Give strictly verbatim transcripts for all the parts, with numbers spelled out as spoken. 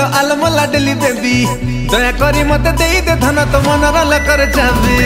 आलम लाडली baby दया करी मते देई दे धन तो मनर लकर चाबी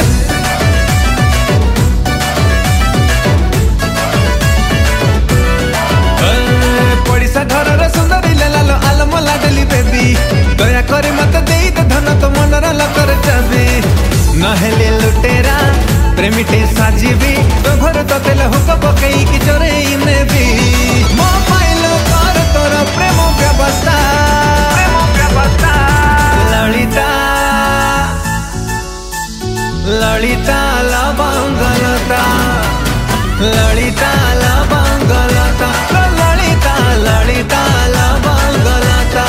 पड़िसा घर सुंदरी लाल आलम लाडली बेबी दया करी मते देई दे धन तो मनर लकर चाबी नहेले लुटेरा प्रेमीटे साजीबी तो घर तो तेल हुक पकई कि चोरई नेबी मो पाइलो कर तोर प्रेम व्यवस्था प्रेम व्यवस्था ललिता ललिता लबंगलता ललिता लबंगलता ललिता ललिता लबंगलता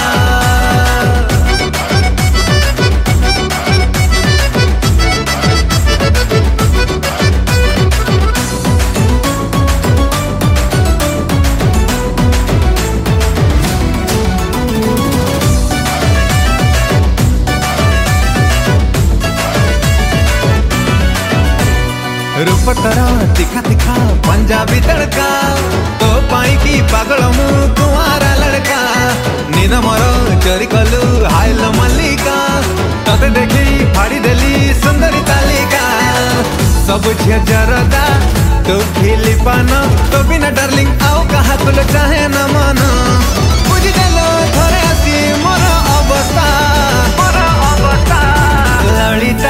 रूप तोरा तिखा तिखा पंजाबी तड़का तो पाई की पागल मु कुआरा लड़का नींद मोर चोरी कलु हाइल मल्लिका तते देखी फाड़ी देली सुंदरी तालिका सब झिया जरदा तो खिली पान तो बिना डार्लिंग आओ कहा कुल चाहे न मन बुझी देलो थोड़े आसी मोर अवस्था मोर अवस्था ललिता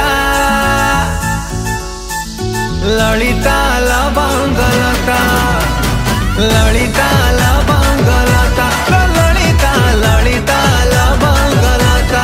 ललिता लबंगलता ललिता लबंगलता ललिता ललिता लबंगलता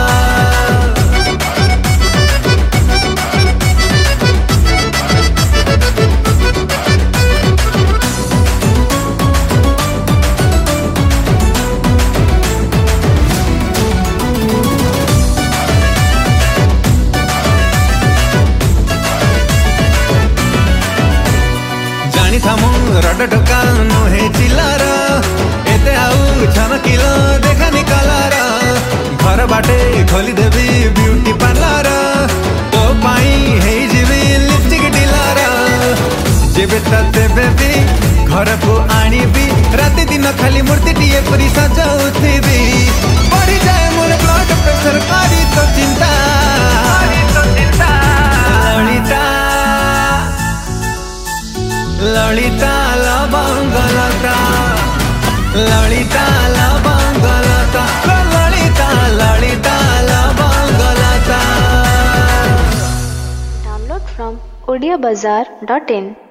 रड ढोका नुहे चिल्लार एते आउ छन किलो देखा निकलार घर बाटे खोली देवी ब्यूटी पार्लर तो पाई हे जीवी लिपस्टिक डीलर जेबे तते बेबी घर को आनीबी राति दिन खाली मूर्ति टीए परी सजाउथिबी बढ़ी जाए मोर ब्लड प्रेशर करी तो चिंता करी तो चिंता Lalita Lalita Labangalata Lalita Labangalata Lalita Lalita लबंगलता Download from odia bazaar dot in